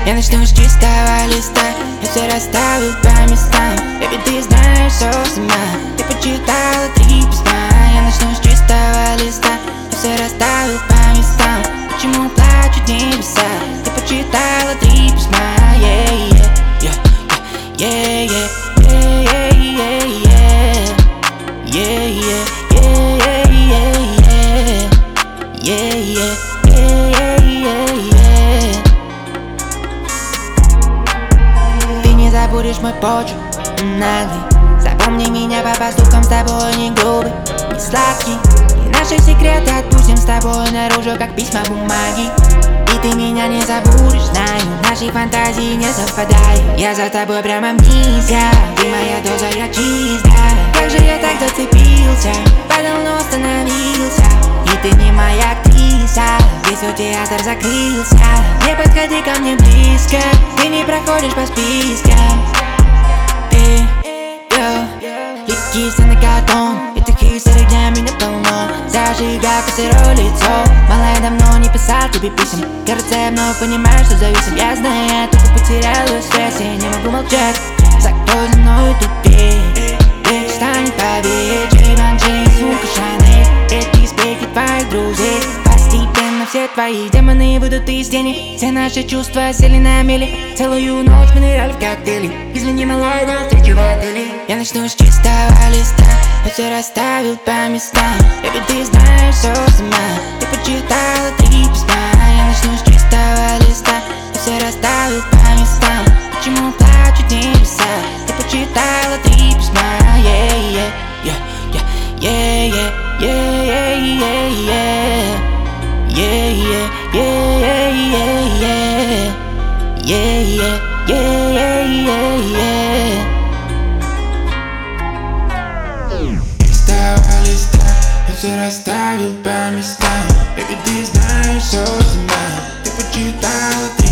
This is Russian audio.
Я начну с чистого листа, я все расставил по местам. Baby, ты знаешь все сама, ты почитала 3 письма. Я начну с чистого листа, я все расставил по местам. Почему плачут небеса? Ты почитала 3 письма. Ты не забудешь мой почерк, наглый. Запомни меня по поступкам, с тобой не грубый, не сладкий. И наши секреты отпустим с тобой наружу, как письма бумаги. И ты меня не забудешь, знаю, наши фантазии не совпадают. Я за тобой прямо мчусь, ты моя доза, я чистая. Как же я так зацепился, падал, но остановился. И ты не моя актриса, весь свой театр закрылся. Не подходи ко мне близко, ты не проходишь по спискам. Ты летишься на картон, и таких серых для меня полно. Зажигай сырое лицо, мало я давно не писал тебе писем. Кажется, я вновь понимаю, что зависим. Я знаю, я только потерял связь, я не могу молчать. За кто за мной тупее, речь станет поверь. Дживанджи, сумка Шанель, эти спеки твоих друзей. Постепенно все твои демоны выйдут из тени. Все наши чувства сели на мели. Целую ночь мы ныряли в коктейли. Извини, малая, до встречи в отеле. Я начну с чистого листа, я все расставил по местам. Baby, ты знаешь все сама, ты почитала 3 письма. Я начну с чистого листа, я все расставил по местам. Почему плачут небеса? Ты почитала 3 письма. Чистого листа, я все расставил по местам. Baby, ты знаешь все сама, ты почитала 3